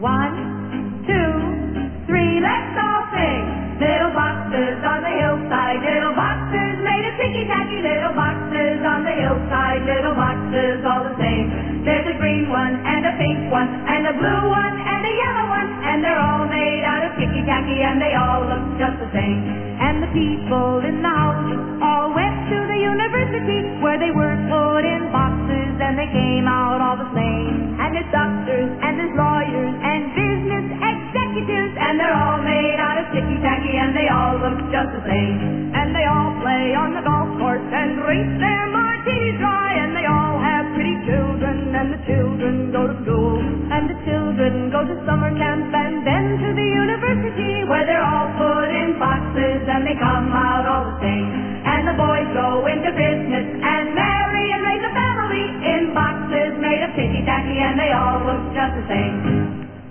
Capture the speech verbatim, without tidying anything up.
One, two, three, let's all sing. Little boxes on the hillside, little boxes made of ticky-tacky, little boxes on the hillside, little boxes all the same. There's a green one, and a pink one, and a blue one, and a yellow one, and they're all made out of ticky-tacky, and they all look just the same. And the people in the house all went to the university, where they were put in boxes, and they came out all the same. And there's doctors, and there's lawyers, and business executives, and they're all made out of ticky-tacky, and they all look just the same. And they all play on the golf course, and drink their martinis dry, and they all have pretty children, and the children go to school, and the children go to summer camp, and then to the university, where they're all put in boxes, and they come out all the same. And the boys go into business, and marry, and raise a family, in boxes made of ticky-tacky, and they all look just the same.